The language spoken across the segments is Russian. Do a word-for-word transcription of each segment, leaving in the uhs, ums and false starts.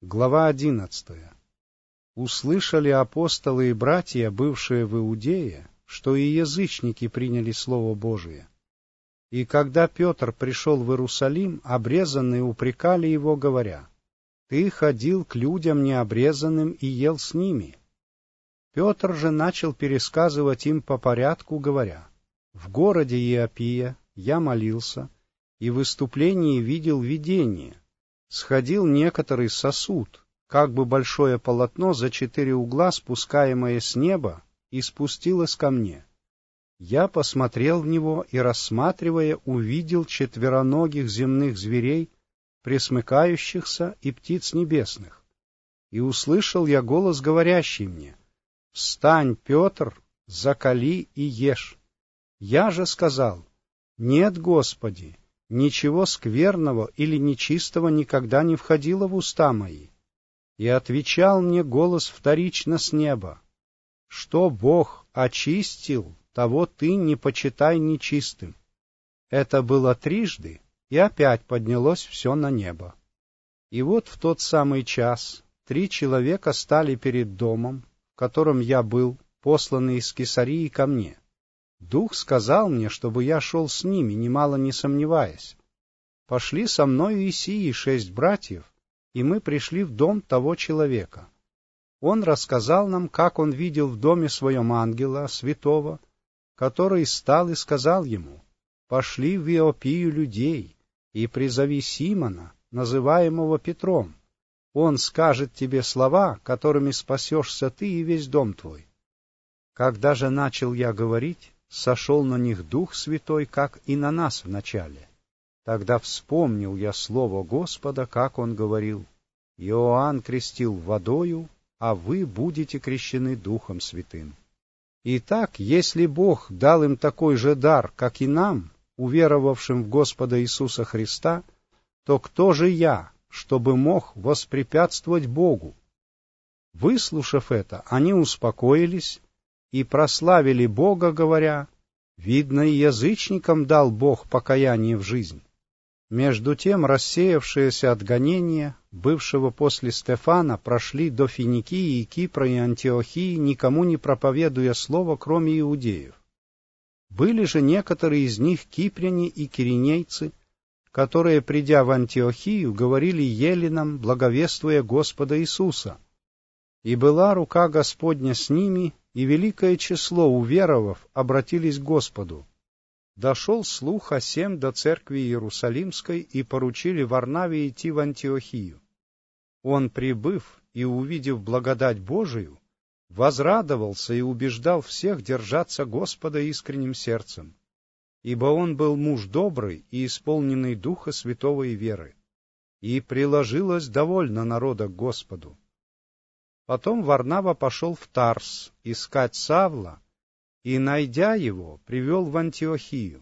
Глава одиннадцатая. Услышали апостолы и братья, бывшие в Иудее, что и язычники приняли Слово Божие. И когда Петр пришел в Иерусалим, обрезанные упрекали его, говоря: «Ты ходил к людям необрезанным и ел с ними». Петр же начал пересказывать им по порядку, говоря: «В городе Иопия я молился, и в выступлении видел видение. Сходил некоторый сосуд, как бы большое полотно за четыре угла, спускаемое с неба, и спустилось ко мне. Я посмотрел в него и, рассматривая, увидел четвероногих земных зверей, пресмыкающихся, и птиц небесных. И услышал я голос, говорящий мне: «Встань, Петр, закали и ешь». Я же сказал: «Нет, Господи, ничего скверного или нечистого никогда не входило в уста мои». И отвечал мне голос вторично с неба: «Что Бог очистил, того ты не почитай нечистым». Это было трижды, и опять поднялось все на небо. И вот в тот самый час три человека стали перед домом, в котором я был, посланный из Кесарии ко мне. Дух сказал мне, чтобы я шел с ними, немало не сомневаясь. Пошли со мною и сии шесть братьев, и мы пришли в дом того человека. Он рассказал нам, как он видел в доме своем ангела святого, который стал и сказал ему: «Пошли в Иопию людей, и призови Симона, называемого Петром. Он скажет тебе слова, которыми спасешься ты и весь дом твой». Когда же начал я говорить, сошел на них Дух Святой, как и на нас вначале. Тогда вспомнил я слово Господа, как он говорил: «Иоанн крестил водою, а вы будете крещены Духом Святым». Итак, если Бог дал им такой же дар, как и нам, уверовавшим в Господа Иисуса Христа, то кто же я, чтобы мог воспрепятствовать Богу? Выслушав это, они успокоились и прославили Бога, говоря: «Видно, и язычникам дал Бог покаяние в жизнь». Между тем рассеявшиеся от гонения, бывшего после Стефана, прошли до Финикии и Кипра и Антиохии, никому не проповедуя слово, кроме иудеев. Были же некоторые из них кипряне и киринейцы, которые, придя в Антиохию, говорили еллинам, благовествуя Господа Иисуса. И была рука Господня с ними, и великое число уверовав обратились к Господу. Дошел слух о сем до церкви Иерусалимской, и поручили Варнаве идти в Антиохию. Он, прибыв и увидев благодать Божию, возрадовался и убеждал всех держаться Господа искренним сердцем, ибо он был муж добрый и исполненный Духа Святого и веры, и приложилось довольно народа к Господу. Потом Варнава пошел в Тарс искать Савла, и, найдя его, привел в Антиохию.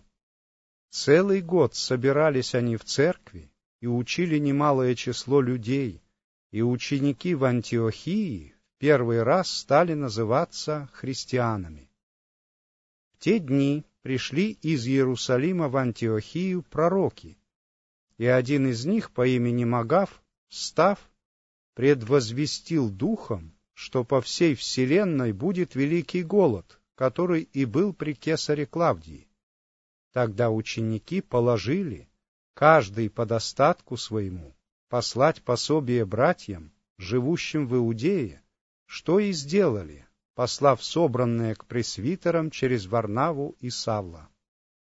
Целый год собирались они в церкви и учили немалое число людей, и ученики в Антиохии в первый раз стали называться христианами. В те дни пришли из Иерусалима в Антиохию пророки, и один из них по имени Магав, встав, предвозвестил духом, что по всей вселенной будет великий голод, который и был при кесаре Клавдии. Тогда ученики положили, каждый по достатку своему, послать пособие братьям, живущим в Иудее, что и сделали, послав собранное к пресвитерам через Варнаву и Савла.